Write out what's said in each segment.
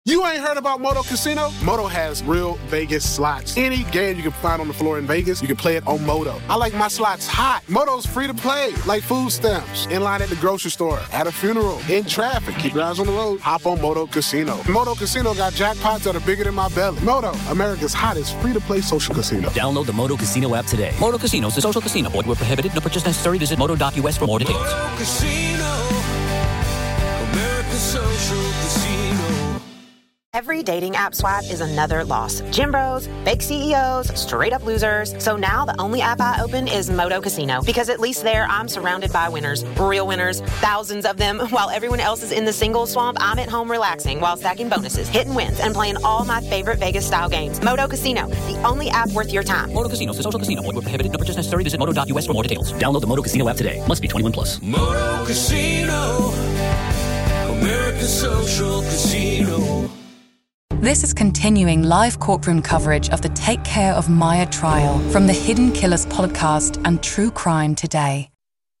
You ain't heard about Moto Casino? Moto has real Vegas slots. Any game you can find on the floor in Vegas, you can play it on Moto. I like my slots hot. Moto's free to play, like food stamps, in line at the grocery store, at a funeral, in traffic. Keep your eyes on the road. Hop on Moto Casino. Moto Casino got jackpots that are bigger than my belly. Moto, America's hottest free-to-play social casino. Download the Moto Casino app today. Moto Casino is a social casino. Void where prohibited. No purchase necessary. Visit moto.us for more details. Moto Casino, America's social casino. Every dating app swipe is another loss. Gym bros, fake CEOs, straight up losers. So now the only app I open is Moto Casino, because at least there I'm surrounded by winners, real winners, thousands of them. While everyone else is in the single swamp, I'm at home relaxing while stacking bonuses, hitting wins, and playing all my favorite Vegas style games. Moto Casino, the only app worth your time. Moto Casino is a social casino. Void where prohibited. No purchase necessary. Visit moto.us for more details. Download the Moto Casino app today. Must be 21 plus. Moto Casino, America's social casino. This is continuing live courtroom coverage of the Take Care of Maya trial from the Hidden Killers podcast and True Crime Today.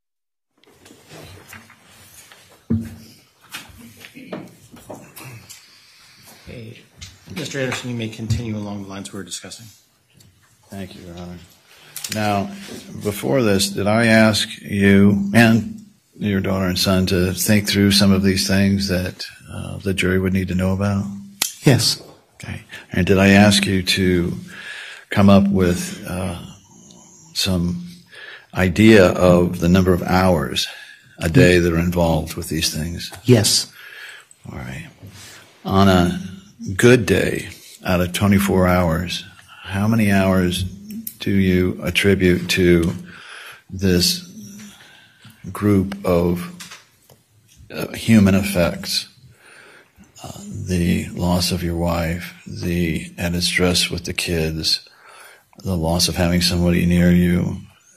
Hey, Mr. Anderson, you may continue along the lines we were discussing. Thank you, Your Honor. Now, before this, did I ask you and your daughter and son to think through some of these things that the jury would need to know about? Yes. Okay. And did I ask you to come up with some idea of the number of hours a day that are involved with these things? Yes. All right. On a good day, out of 24 hours, how many hours do you attribute to this group of human effects? The loss of your wife, the added stress with the kids, the loss of having somebody near you.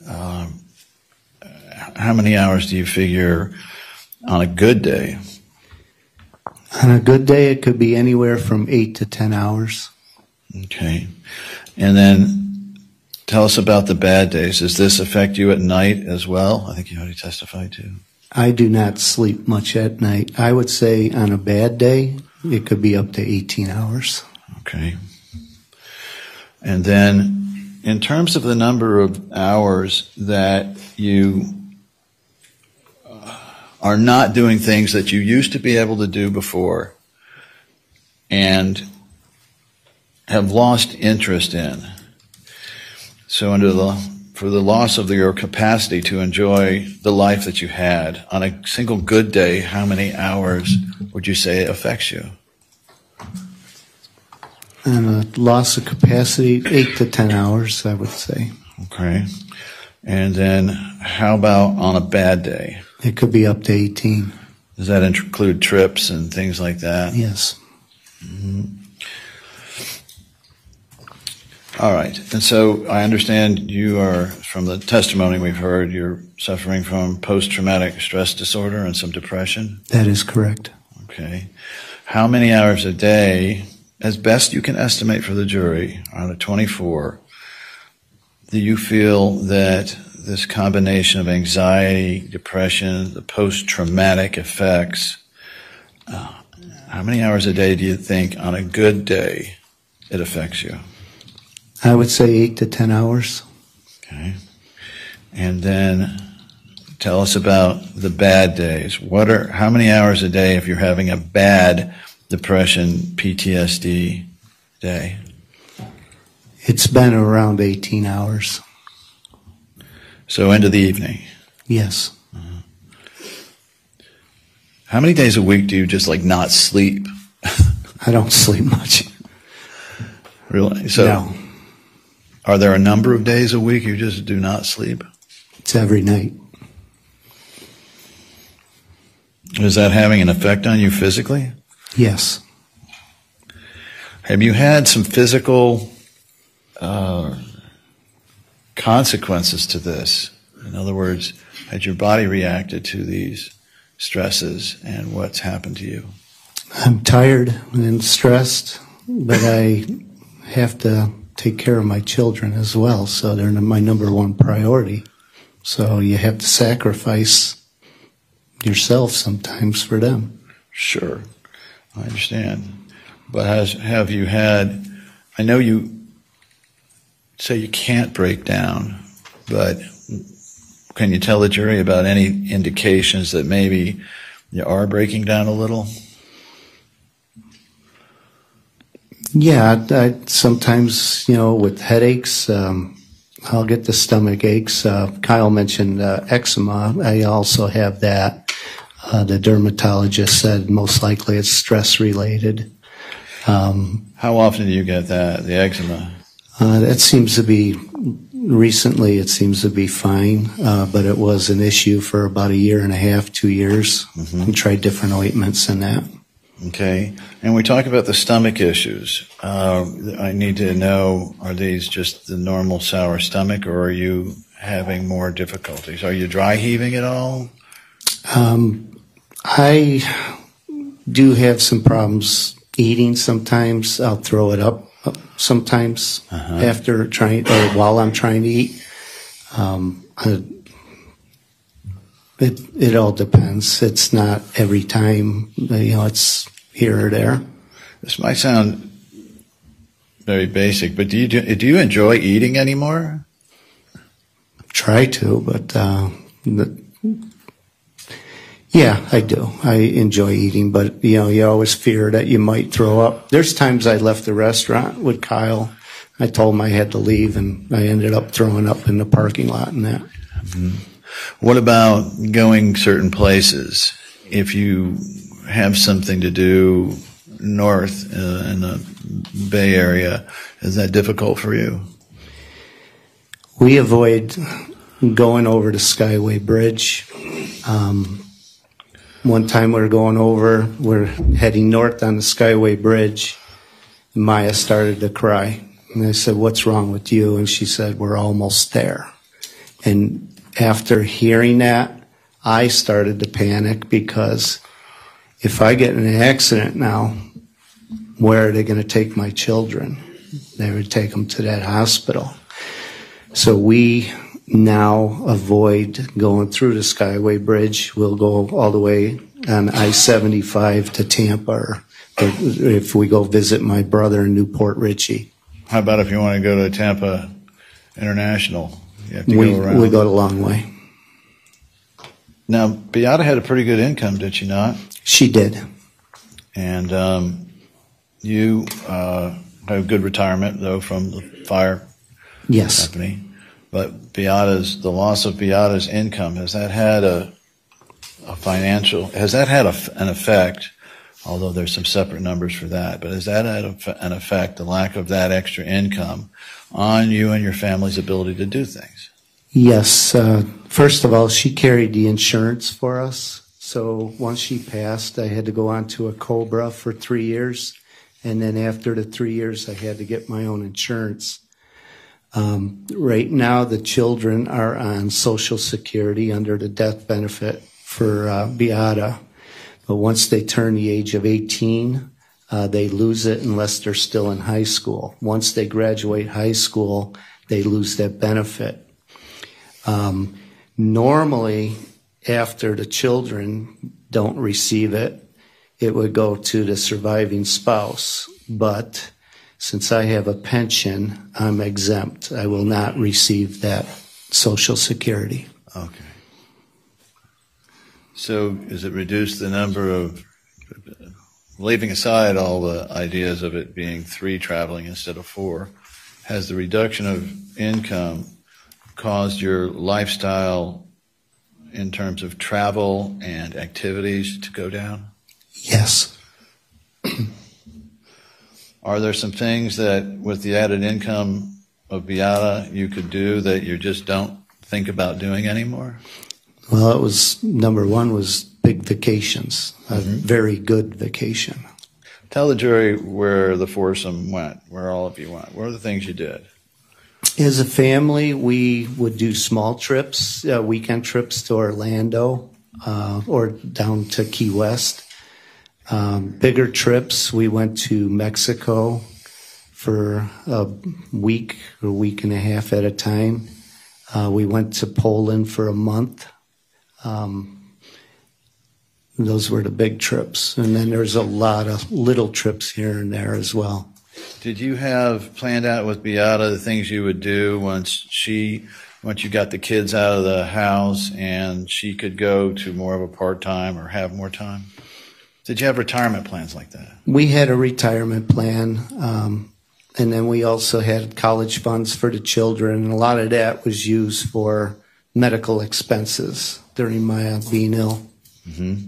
How many hours do you figure on a good day? On a good day, it could be anywhere from 8 to 10 hours. Okay. And then tell us about the bad days. Does this affect you at night as well? I think you already testified to. I do not sleep much at night. I would say on a bad day, it could be up to 18 hours. Okay. And then in terms of the number of hours that you are not doing things that you used to be able to do before and have lost interest in. So for the loss of your capacity to enjoy the life that you had, on a single good day, how many hours would you say it affects you? And a loss of capacity, 8 to 10 hours, I would say. Okay. And then how about on a bad day? It could be up to 18. Does that include trips and things like that? Yes. Mm-hmm. All right. And so I understand you are, from the testimony we've heard, you're suffering from post-traumatic stress disorder and some depression? That is correct. Okay. How many hours a day, as best you can estimate for the jury, out of 24, do you feel that this combination of anxiety, depression, the post-traumatic effects, how many hours a day do you think on a good day it affects you? I would say 8 to 10 hours. Okay. And then tell us about the bad days. How many hours a day if you're having a bad depression, PTSD day? It's been around 18 hours. So into the evening? Yes. How many days a week do you just not sleep? I don't sleep much. Really? So no. Are there a number of days a week you just do not sleep? It's every night. Is that having an effect on you physically? Yes. Have you had some physical consequences to this? In other words, had your body reacted to these stresses and what's happened to you? I'm tired and stressed, but I have to take care of my children as well, so they're my number one priority. So you have to sacrifice yourself sometimes for them. Sure, I understand. But have you had, I know you say you can't break down, but can you tell the jury about any indications that maybe you are breaking down a little? Yeah, I sometimes, with headaches, I'll get the stomach aches. Kyle mentioned eczema. I also have that. The dermatologist said most likely it's stress related. How often do you get that, the eczema? That seems to be, recently it seems to be fine, but it was an issue for about 1.5 years, 2 years. We tried different ointments and that. Okay. And we talk about the stomach issues. I need to know, are these just the normal sour stomach, or are you having more difficulties? Are you dry heaving at all? I do have some problems eating sometimes. I'll throw it up sometimes after trying, or while I'm trying to eat. It all depends. It's not every time, it's here or there. This might sound very basic, but do you enjoy eating anymore? Try to, but yeah, I do. I enjoy eating, but you always fear that you might throw up. There's times I left the restaurant with Kyle. I told him I had to leave, and I ended up throwing up in the parking lot and that. Mm-hmm. What about going certain places? If you have something to do north in the Bay Area, is that difficult for you? We avoid going over the Skyway Bridge. One time we're heading north on the Skyway Bridge, and Maya started to cry. And I said, "What's wrong with you?" And she said, "We're almost there." And after hearing that, I started to panic, because if I get in an accident now, where are they going to take my children? They would take them to that hospital. So we now avoid going through the Skyway Bridge. We'll go all the way on I-75 to Tampa, or if we go visit my brother in Newport Richey. How about if you want to go to Tampa International? You have to go around. We go the long way. Now, Beata had a pretty good income, did she not? She did. And you have a good retirement, though, from the fire company. But the loss of Beata's income, has that had an effect, although there's some separate numbers for that, but has that had an effect, the lack of that extra income, on you and your family's ability to do things? Yes. First of all, she carried the insurance for us. So once she passed, I had to go on to a COBRA for 3 years. And then after the 3 years, I had to get my own insurance. Right now, the children are on Social Security under the death benefit for Beata. But once they turn the age of 18, they lose it unless they're still in high school. Once they graduate high school, they lose that benefit. Normally, after the children don't receive it, it would go to the surviving spouse. But since I have a pension, I'm exempt. I will not receive that Social Security. Okay. So has it reduced the number of, leaving aside all the ideas of it being 3 traveling instead of 4, has the reduction of income caused your lifestyle in terms of travel and activities to go down? Yes. Are there some things that, with the added income of Beata, you could do that you just don't think about doing anymore? Well, it was, number one was big vacations, a very good vacation. Tell the jury where the foursome went, where all of you went. What are the things you did? As a family, we would do small trips, weekend trips to Orlando or down to Key West. Bigger trips, we went to Mexico for a week or week and a half at a time. We went to Poland for a month. those were the big trips. And then there's a lot of little trips here and there as well. Did you have planned out with Beata the things you would do once you got the kids out of the house and she could go to more of a part-time or have more time? Did you have retirement plans like that? We had a retirement plan, and then we also had college funds for the children, and a lot of that was used for medical expenses during my being ill. Mm-hmm.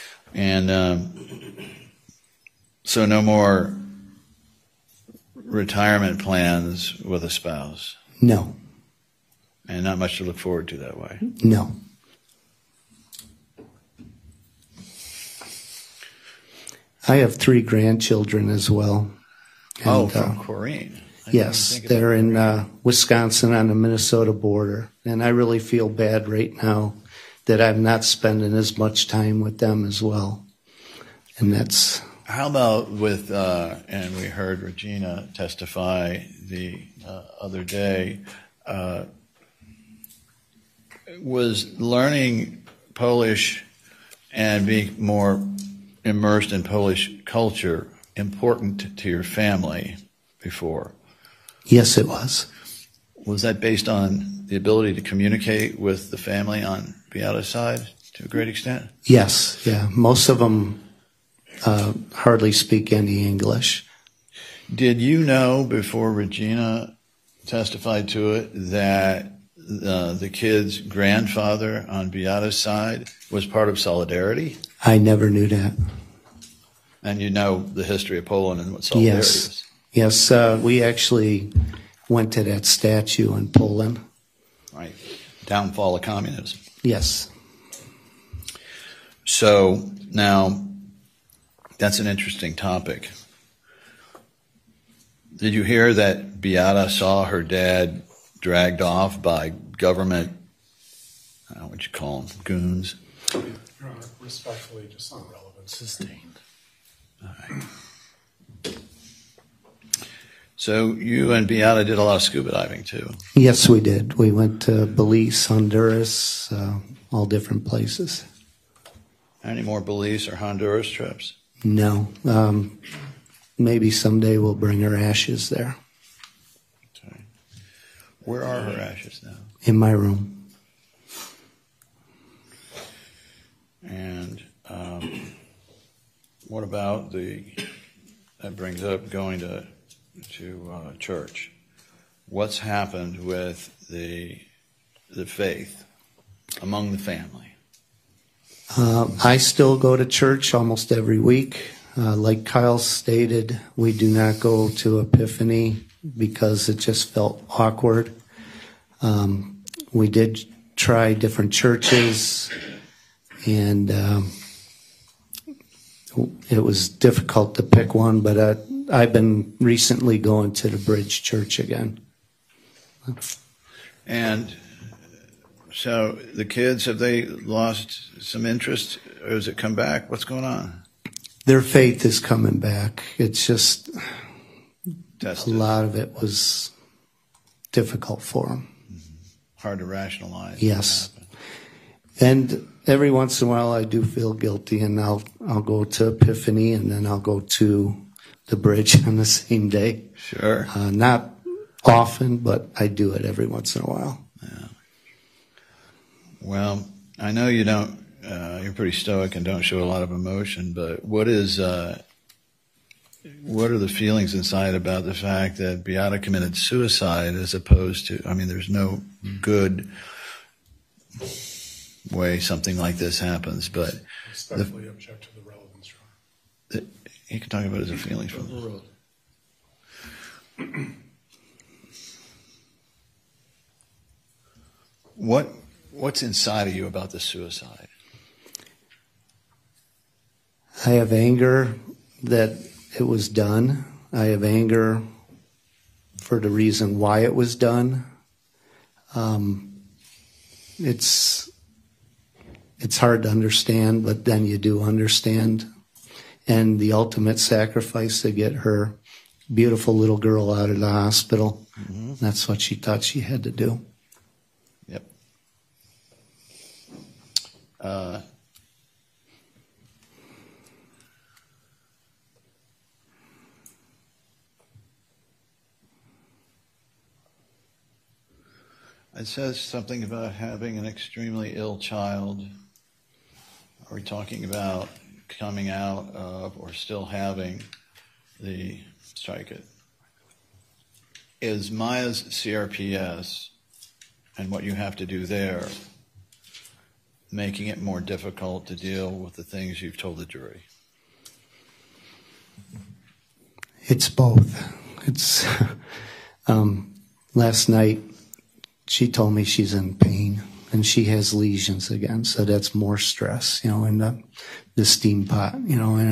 And so no more retirement plans with a spouse? No. And not much to look forward to that way? No. I have 3 grandchildren as well. And, from Corrine. Yes, they're in Wisconsin on the Minnesota border. And I really feel bad right now that I'm not spending as much time with them as well. And that's... How about with, and we heard Regina testify the other day, was learning Polish and being more immersed in Polish culture important to your family before? Yes, it was. Was that based on the ability to communicate with the family on Beata's side to a great extent? Yes, yeah. Most of them hardly speak any English. Did you know before Regina testified to it that the kid's grandfather on Beata's side was part of Solidarity? I never knew that. And you know the history of Poland and what Solidarity is? Yes, we actually went to that statue in Poland. Right. Downfall of communism. Yes. So now, that's an interesting topic. Did you hear that Beata saw her dad dragged off by government, I don't know what you call them, goons? Your Honor, respectfully, just on relevance. Sustained. All right. So you and Beata did a lot of scuba diving too? Yes, we did. We went to Belize, Honduras, all different places. Any more Belize or Honduras trips? No. Maybe someday we'll bring her ashes there. Okay. Where are her ashes now? In my room. And what about that brings up going to church. What's happened with the faith among the family? I still go to church almost every week. Like Kyle stated, we do not go to Epiphany because it just felt awkward. We did try different churches, and it was difficult to pick one, but I've been recently going to the Bridge Church again. And so the kids, have they lost some interest, or has it come back? What's going on? Their faith is coming back. It's just Tested. A lot of it was difficult for them. Hard to rationalize. Yes. And every once in a while I do feel guilty, and I'll go to Epiphany, and then I'll go to the Bridge on the same day. Sure. Not often, but I do it every once in a while. Yeah. Well, I know you don't, you're pretty stoic and don't show a lot of emotion, but what are the feelings inside about the fact that Beata committed suicide as opposed to, I mean, there's no good way something like this happens, but Respectfully object to the relevance, Your Honor. He can talk about his feelings from the world. What's inside of you about the suicide? I have anger that it was done. I have anger for the reason why it was done. It's hard to understand, but then you do understand. And the ultimate sacrifice to get her beautiful little girl out of the hospital, that's what she thought she had to do. Yep. It says something about having an extremely ill child. Are we talking about coming out of or still having the, strike it, is Maya's CRPS and what you have to do there making it more difficult to deal with the things you've told the jury? It's both. It's last night she told me she's in pain and she has lesions again, so that's more stress, in the steam pot, and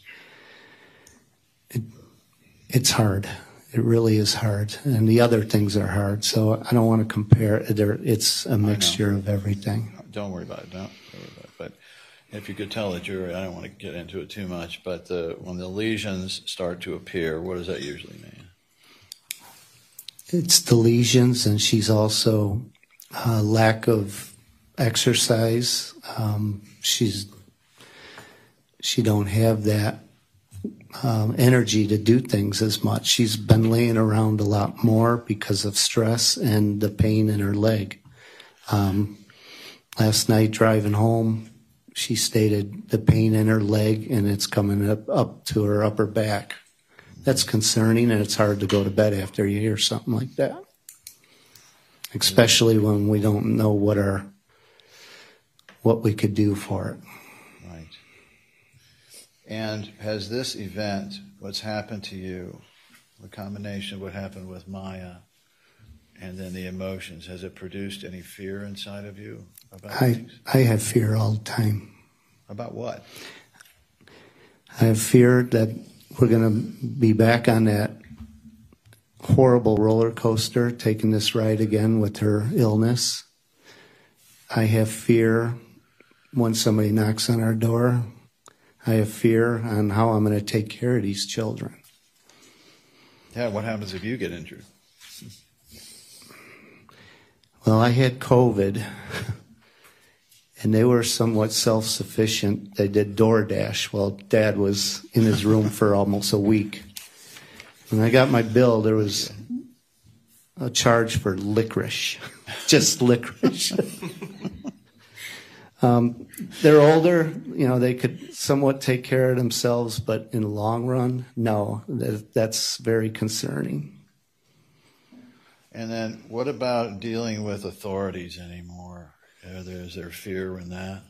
it's hard. It really is hard, and the other things are hard. So I don't want to compare. It's a mixture of everything. Don't worry about it. Don't worry about it. But if you could tell the jury, I don't want to get into it too much, but when the lesions start to appear, what does that usually mean? It's the lesions, and she's also lack of exercise. She don't have that energy to do things as much. She's been laying around a lot more because of stress and the pain in her leg. Last night driving home, she stated the pain in her leg and it's coming up to her upper back. That's concerning, and it's hard to go to bed after you hear something like that, especially when we don't know what we could do for it. Right. And has this event, what's happened to you, the combination of what happened with Maya and then the emotions, has it produced any fear inside of you about things? I have fear all the time. About what? I have fear that we're going to be back on that horrible roller coaster, taking this ride again with her illness. I have fear when somebody knocks on our door. I have fear on how I'm going to take care of these children. Yeah, what happens if you get injured? Well, I had COVID, and they were somewhat self-sufficient. They did DoorDash while Dad was in his room for almost a week. When I got my bill, there was a charge for licorice, just licorice. They're older, they could somewhat take care of themselves, but in the long run, no, that's very concerning. And then what about dealing with authorities anymore? Is there fear in that?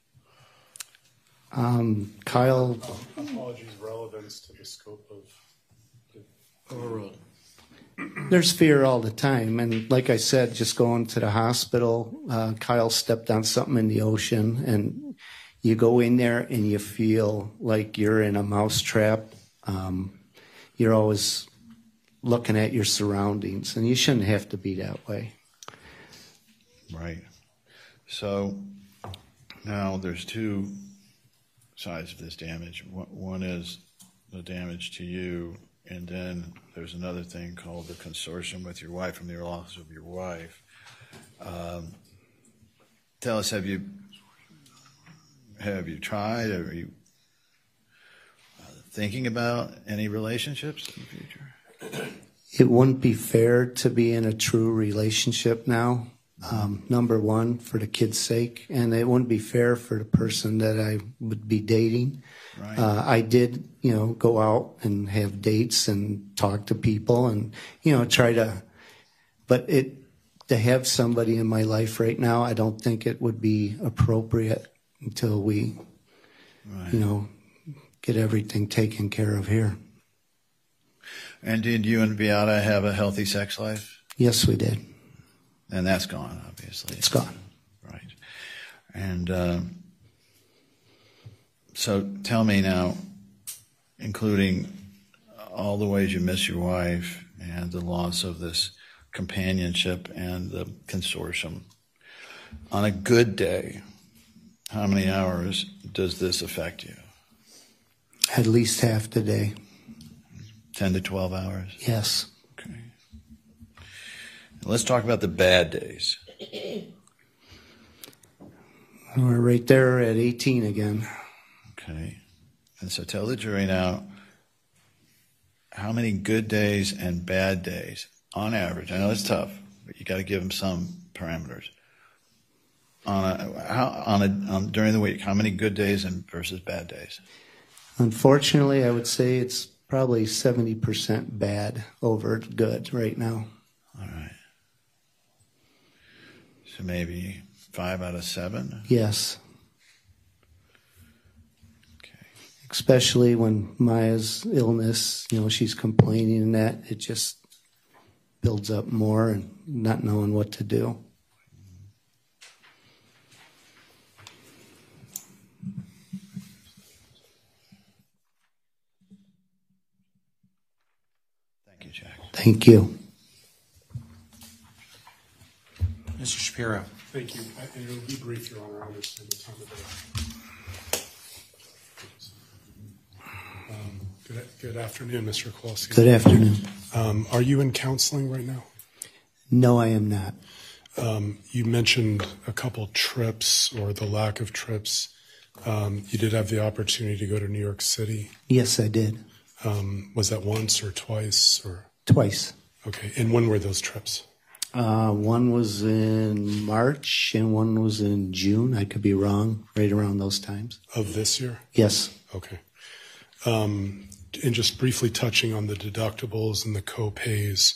Kyle... Apologies, relevance to the scope of overruled. There's fear all the time, and like I said, just going to the hospital, Kyle stepped on something in the ocean, and you go in there and you feel like you're in a mousetrap. You're always looking at your surroundings, and you shouldn't have to be that way. Right. So now there's two sides of this damage. One is the damage to you, and then there's another thing called the consortium with your wife, from the loss of your wife. Tell us, have you tried, or are you thinking about any relationships in the future? It wouldn't be fair to be in a true relationship now, number one, for the kid's sake, and it wouldn't be fair for the person that I would be dating. Right. I did, go out and have dates and talk to people and, try to, but to have somebody in my life right now, I don't think it would be appropriate until we, right, get everything taken care of here. And did you and Beata have a healthy sex life? Yes, we did. And that's gone, obviously. It's gone. Right. And so tell me now, including all the ways you miss your wife and the loss of this companionship and the consortium, on a good day, how many hours does this affect you? At least half the day. 10 to 12 hours? Yes. Okay. Let's talk about the bad days. We're right there at 18 again. Okay. And so tell the jury now, how many good days and bad days, on average, I know it's tough, but you got to give them some parameters. During the week, how many good days versus bad days? Unfortunately, I would say it's probably 70% bad over good right now. All right. So maybe 5 out of 7? Yes. Okay. Especially when Maya's illness, she's complaining and that, it just builds up more and not knowing what to do. Thank you, Jack. Thank you. Mr. Shapiro. Thank you. It'll be brief, Your Honor. I understand the time of day. Good afternoon, Mr. Kowalski. Good afternoon. Are you in counseling right now? No, I am not. You mentioned a couple trips or the lack of trips. You did have the opportunity to go to New York City. Yes, I did. Was that once or twice? Or Twice. Okay. And when were those trips? One was in March and one was in June. I could be wrong, right around those times. Of this year? Yes. Okay. And just briefly touching on the deductibles and the co-pays,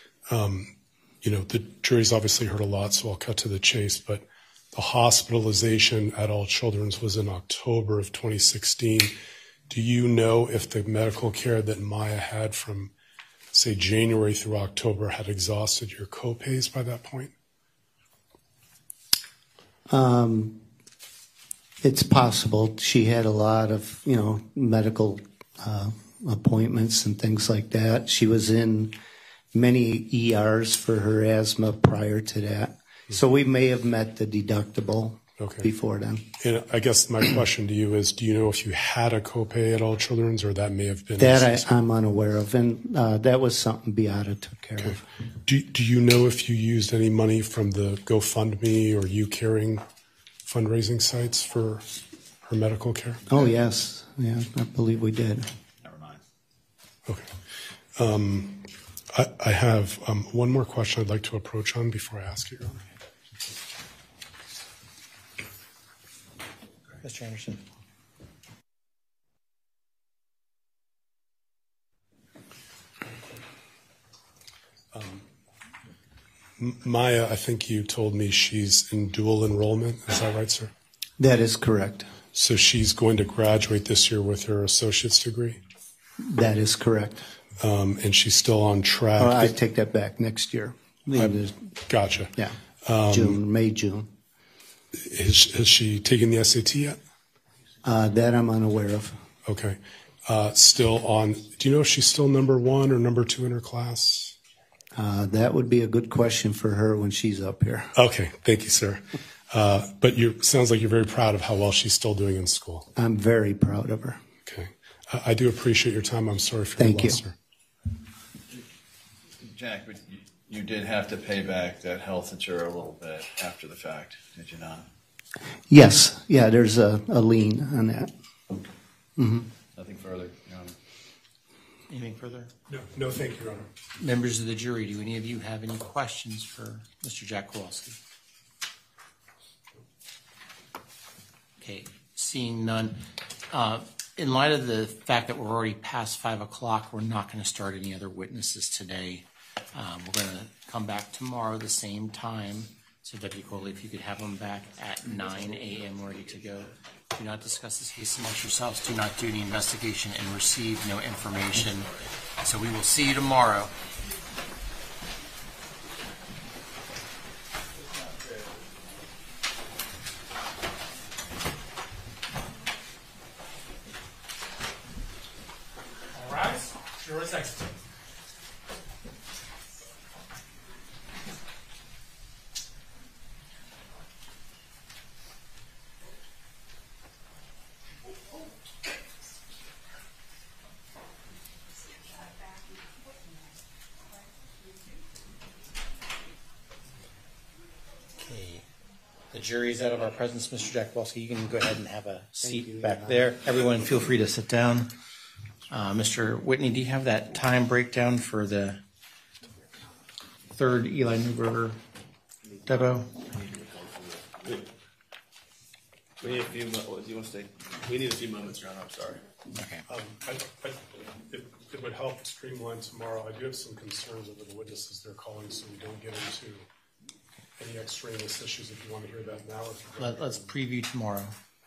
the jury's obviously heard a lot, so I'll cut to the chase, but the hospitalization at All Children's was in October of 2016. Do you know if the medical care that Maya had from, say, January through October had exhausted your co-pays by that point? It's possible. She had a lot of, medical appointments and things like that. She was in many ERs for her asthma prior to that. So we may have met the deductible before then. And I guess my question to you is, do you know if you had a copay at All Children's, or that may have been... That I'm unaware of, and that was something Beata took care of. Do you know if you used any money from the GoFundMe or YouCaring fundraising sites for her medical care? Oh, yes. Yeah, I believe we did. Never mind. Okay. I have one more question I'd like to approach on before I ask you. Mr. Anderson. Maya, I think you told me she's in dual enrollment. Is that right, sir? That is correct. So she's going to graduate this year with her associate's degree? That is correct. And she's still on track? I take that back. Next year. Gotcha. Yeah. June. Has she taken the SAT yet? That I'm unaware of. Okay. Still on, do you know if she's still number 1 or number 2 in her class? That would be a good question for her when she's up here. Okay. Thank you, sir. But sounds like you're very proud of how well she's still doing in school. I'm very proud of her. Okay. I do appreciate your time. I'm sorry for your loss, sir. Jack, but you did have to pay back that health insurer a little bit after the fact, did you not? Yes. Yeah, there's a lien on that. Mm-hmm. Nothing further, Your Honor. Anything further? No, thank you, Your Honor. Members of the jury, do any of you have any questions for Mr. Jack Kowalski? Okay, seeing none. In light of the fact that we're already past 5 o'clock, we're not going to start any other witnesses today. We're going to come back tomorrow the same time. So Deputy Coley, if you could have them back at 9 a.m. ready to go. Do not discuss this case amongst yourselves. Do not do any investigation and receive no information. So we will see you tomorrow. All right. Sure is excellent. The jury is out of our presence, Mr. Jack Kowalski. You can go ahead and have a seat back there. Everyone feel free to sit down. Mr. Whitney, do you have that time breakdown for the third Eli Newberger depot. We need a few. Do you want to stay? We need a few moments, John. I'm sorry. Okay. It would help streamline tomorrow. I do have some concerns over the witnesses they're calling, so we don't get into any extraneous issues. If you want to hear that now, Let's preview tomorrow.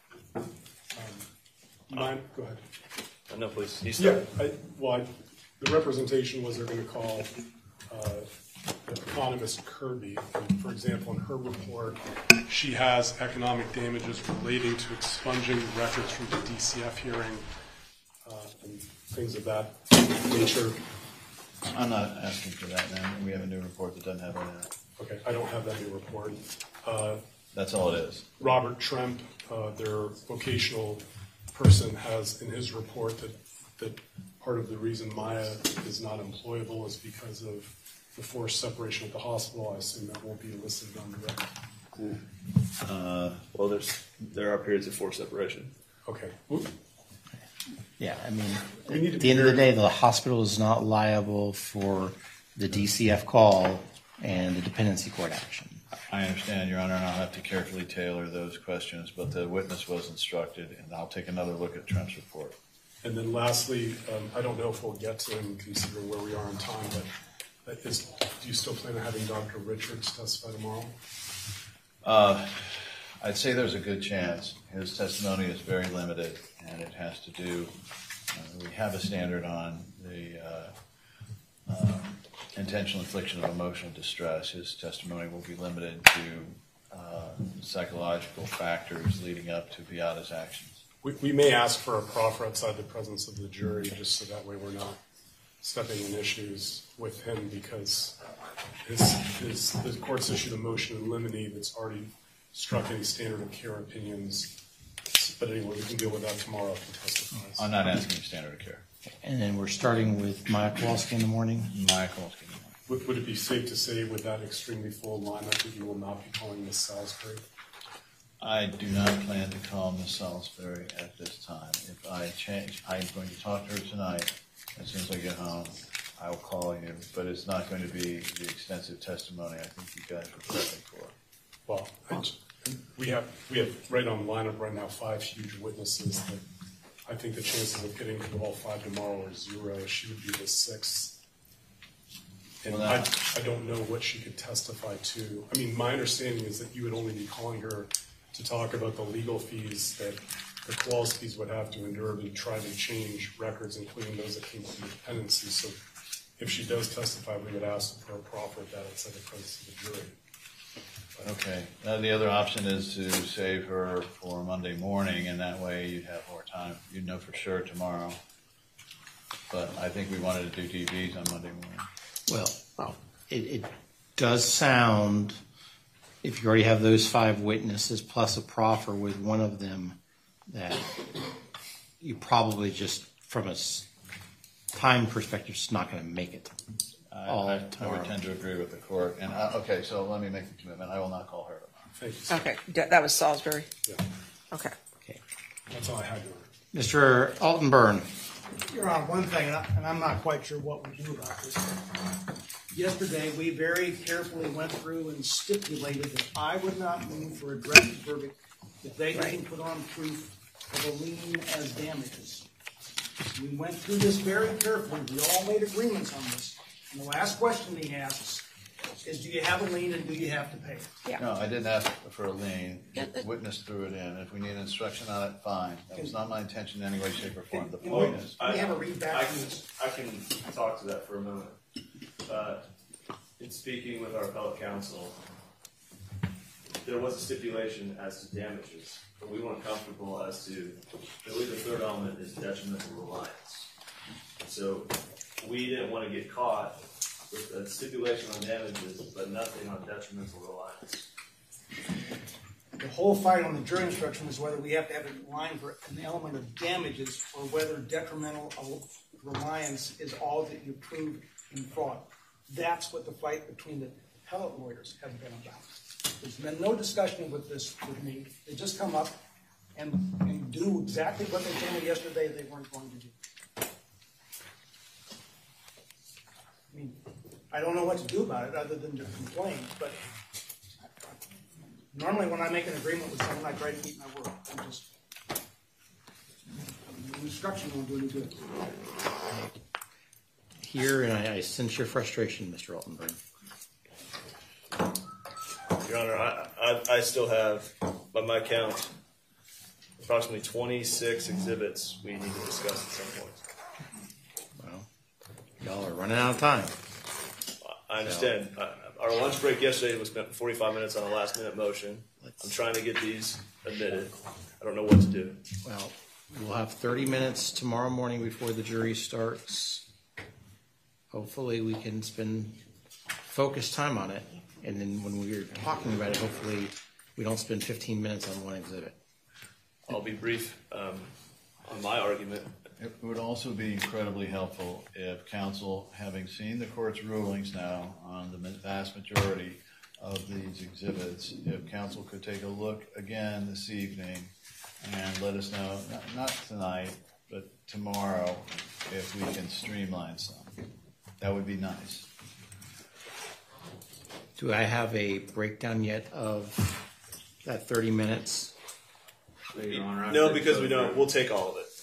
Mine, go ahead. No, please. The representation was they're going to call economist Kirby. And for example, in her report, she has economic damages relating to expunging records from the DCF hearing and things of that nature. I'm not asking for that now. We have a new report that doesn't have any of that. Okay, I don't have that new report. That's all it is. Robert Tremp, their vocational person, has in his report that part of the reason Maya is not employable is because of the forced separation at the hospital. I assume that won't be listed on the record. Well, there are periods of forced separation. Okay. Yeah, I mean, at the end of the day, the hospital is not liable for the DCF call and the dependency court action. I understand, Your Honor, and I'll have to carefully tailor those questions, but the witness was instructed, and I'll take another look at Trent's report. And then lastly, I don't know if we'll get to him considering where we are in time, but do you still plan on having Dr. Richards testify tomorrow? I'd say there's a good chance. His testimony is very limited, and it has to do, we have a standard on the intentional infliction of emotional distress. His testimony will be limited to psychological factors leading up to Beata's actions. We may ask for a proffer outside the presence of the jury just so that way we're not stepping in issues with him because the court's issued a motion in limine that's already struck any standard of care opinions. But anyway, we can deal with that tomorrow if he testifies. I'm not asking standard of care. And then we're starting with Maya Kowalski in the morning. Maya Kowalski in the morning. Would it be safe to say with that extremely full lineup that you will not be calling Ms. Salisbury? I do not plan to call Ms. Salisbury at this time. If I change, I'm going to talk to her tonight. As soon as I get home, I will call you. But it's not going to be the extensive testimony I think you guys were prepping for. Well, we have right on the lineup right now 5 huge witnesses that I think the chances of getting to all 5 tomorrow are 0. She would be the 6th. And Well, I don't know what she could testify to. I mean, my understanding is that you would only be calling her to talk about the legal fees that the Kowalskis would have to endure to try to change records, including those that came from dependency. So if she does testify, we would ask for a proffer of that outside the presence of the jury. Okay. Now the other option is to save her for Monday morning, and that way you'd have more time. You'd know for sure tomorrow. But I think we wanted to do DVs on Monday morning. Well, it does sound, if you already have those 5 witnesses plus a proffer with one of them, that you probably just, from a time perspective, just not going to make it. I would tend to agree with the court. And okay, so let me make the commitment. I will not call her tomorrow. Thank you. Okay, that was Salisbury. Yeah. Okay. That's all I had. Mr. Altenburn. You're on one thing, and I'm not quite sure what we do about this. Yesterday, we very carefully went through and stipulated that I would not move for a directed verdict if they didn't put on proof of a lien as damages. We went through this very carefully. We all made agreements on this. And the last question he asks is, do you have a lien and do you have to pay it? Yeah. No, I didn't ask for a lien. The witness threw it in. If we need instruction on it, fine. That was not my intention in any way, shape, or form. The point is, we have a read back. I can talk to that for a moment. In speaking with our appellate counsel, there was a stipulation as to damages, but we weren't comfortable as to, I believe the third element is detrimental reliance. So we didn't want to get caught with a stipulation on damages, but nothing on detrimental reliance. The whole fight on the jury instruction is whether we have to have a line for an element of damages or whether detrimental reliance is all that you prove in fraud. That's what the fight between the appellate lawyers has been about. There's been no discussion with this with me. They just come up and do exactly what they told me yesterday they weren't going to do. I mean, I don't know what to do about it other than to complain, but normally when I make an agreement with someone, I try to keep my word. Instruction won't do any good. Here, and I sense your frustration, Mr. Altenburn. Your Honor, I still have, by my count, approximately 26 exhibits we need to discuss at some point. Well, y'all are running out of time. I understand. Our lunch break yesterday was spent 45 minutes on a last-minute motion. I'm trying to get these admitted. I don't know what to do. Well, we'll have 30 minutes tomorrow morning before the jury starts. Hopefully we can spend focused time on it. And then when we're talking about it, hopefully we don't spend 15 minutes on one exhibit. I'll be brief on my argument. It would also be incredibly helpful if counsel, having seen the court's rulings now on the vast majority of these exhibits, if counsel could take a look again this evening and let us know, not tonight, but tomorrow, if we can streamline some. That would be nice. Do I have a breakdown yet of that 30 minutes? No, because we don't. We'll take all of it.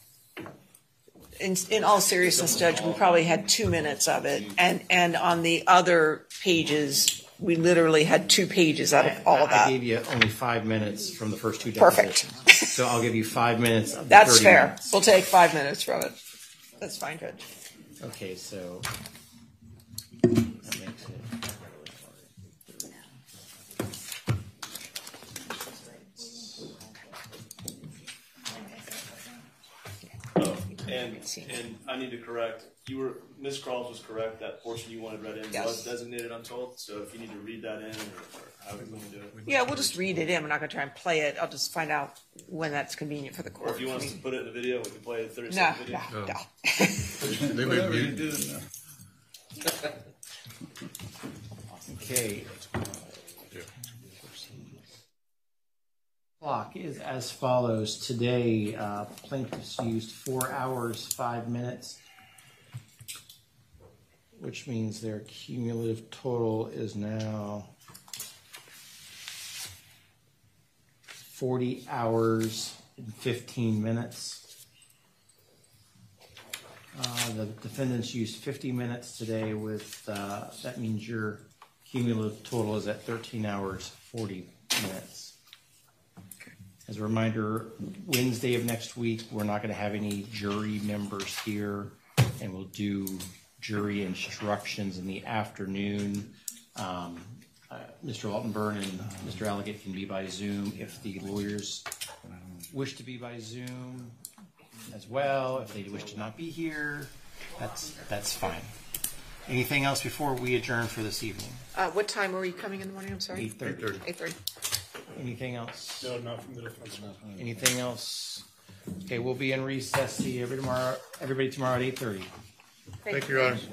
In all seriousness, Judge, we probably had 2 minutes of it, and on the other pages, we literally had 2 pages out of all of that. I gave you only 5 minutes from the first 2 Perfect. depositions. So I'll give you 5 minutes of the That's 30 fair. minutes. We'll take 5 minutes from it. That's fine, Judge. Okay, so that makes it. And I need to correct. Ms. Crawls was correct. That portion you wanted read in was designated untold. So if you need to read that in, or how we want to do it. Yeah, we'll just read it in. We're not going to try and play it. I'll just find out when that's convenient for the court. Or if you want us to put it in the video, we can play a 30 No, second video. no. They may mute it now. Okay. Clock is as follows. Today, plaintiffs used 4 hours, 5 minutes, which means their cumulative total is now 40 hours and 15 minutes. The defendants used 50 minutes today with, that means your cumulative total is at 13 hours, 40 minutes. As a reminder, Wednesday of next week, we're not going to have any jury members here, and we'll do jury instructions in the afternoon. Mr. Altenburn and Mr. Alligat can be by Zoom if the lawyers wish to be by Zoom as well. If they wish to not be here, that's fine. Anything else before we adjourn for this evening? What time were you coming in the morning? I'm sorry. 8:30. 8:30. Anything else? No, not from the defense. Anything else? Okay, we'll be in recess. See everybody tomorrow at 8:30. Thank you, Your Honor.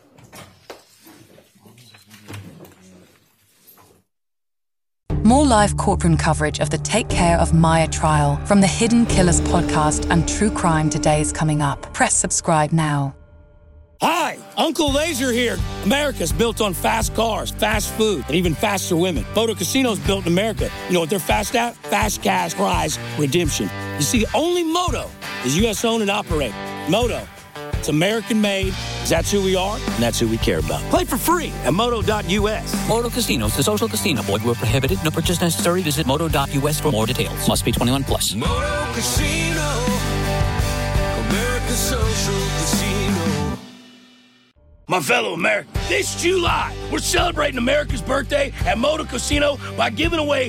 More live courtroom coverage of the Take Care of Maya trial from the Hidden Killers podcast and True Crime Today is coming up. Press subscribe now. Hi, Uncle Laser here. America's built on fast cars, fast food, and even faster women. Moto Casino's built in America. You know what they're fast at? Fast cash prize redemption. You see, only Moto is U.S. owned and operated. Moto, it's American made. That's who we are, and that's who we care about. Play for free at moto.us. Moto Casino is the social casino. Void where prohibited. No purchase necessary. Visit moto.us for more details. Must be 21 plus. Moto Casino, America's social casino. My fellow Americans, this July, we're celebrating America's birthday at Moto Casino by giving away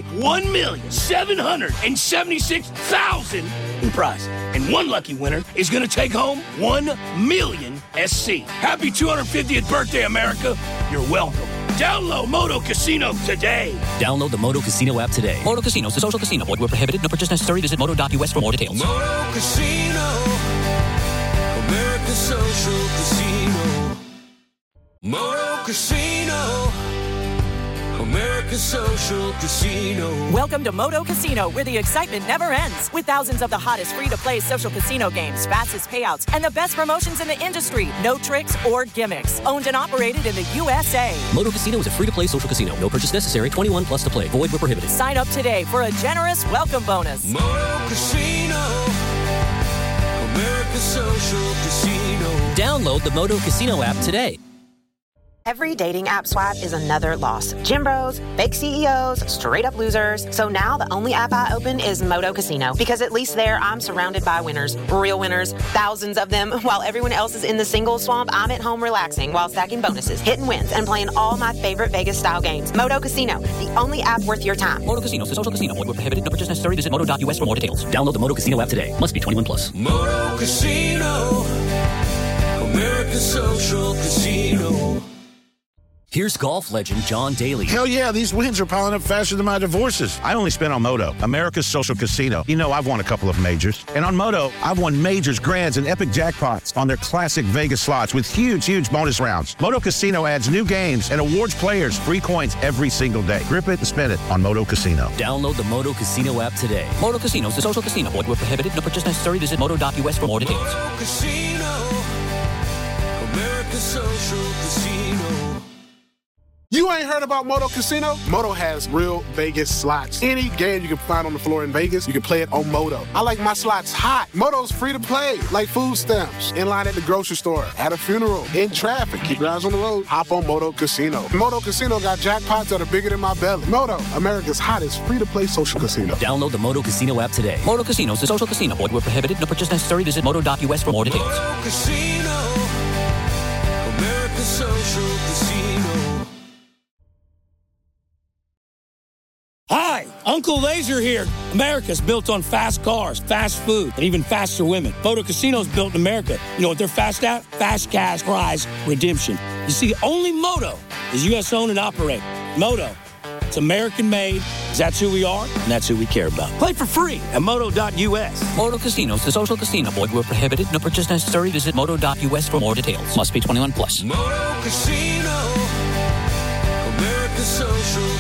$1,776,000 in prizes. And one lucky winner is going to take home $1 million SC. Happy 250th birthday, America. You're welcome. Download Moto Casino today. Download the Moto Casino app today. Moto Casino is a social casino. Void where prohibited. No purchase necessary. Visit moto.us for more details. Moto Casino, America's social casino. Moto Casino, America's America's Social Casino. Welcome to Moto Casino, where the excitement never ends. With thousands of the hottest free-to-play social casino games, fastest payouts, and the best promotions in the industry. No tricks or gimmicks. Owned and operated in the USA. Moto Casino is a free-to-play social casino. No purchase necessary. 21 plus to play. Void where prohibited. Sign up today for a generous welcome bonus. Moto Casino. America's Social Casino. Download the Moto Casino app today. Every dating app swipe is another loss. Gym bros, fake CEOs, straight up losers. So now the only app I open is Moto Casino, because at least there I'm surrounded by winners, real winners, thousands of them. While everyone else is in the single swamp, I'm at home relaxing while stacking bonuses, hitting wins, and playing all my favorite Vegas style games. Moto Casino, the only app worth your time. Moto Casino is a social casino. Void where prohibited. No purchase necessary. Visit moto.us for more details. Download the Moto Casino app today. Must be 21 plus. Moto Casino. America's Social Casino. Here's golf legend John Daly. Hell yeah, these wins are piling up faster than my divorces. I only spent on Moto, America's Social Casino. You know, I've won a couple of majors. And on Moto, I've won majors, grands, and epic jackpots on their classic Vegas slots with huge bonus rounds. Moto Casino adds new games and awards players free coins every single day. Grip it and spin it on Moto Casino. Download the Moto Casino app today. Moto Casino is a social casino. Void where prohibited. No purchase necessary. Visit moto.us for more details. Moto Casino. America's Social Casino. You ain't heard about Moto Casino? Moto has real Vegas slots. Any game you can find on the floor in Vegas, you can play it on Moto. I like my slots hot. Moto's free to play, like food stamps. In line at the grocery store, at a funeral, in traffic. Keep your eyes on the road. Hop on Moto Casino. Moto Casino got jackpots that are bigger than my belly. Moto, America's hottest free-to-play social casino. Download the Moto Casino app today. Moto Casino is a social casino. Void where prohibited. No purchase necessary. Visit moto.us for more details. Moto Casino. America's Social Casino. Hi, Uncle Laser here. America's built on fast cars, fast food, and even faster women. Moto Casino's built in America. You know what they're fast at? Fast cash prize redemption. You see, only Moto is U.S. owned and operated. Moto, it's American made. That's who we are, and that's who we care about. Play for free at moto.us. Moto Casino is a social casino. Void where prohibited. No purchase necessary. Visit moto.us for more details. Must be 21 plus. Moto Casino. America's Social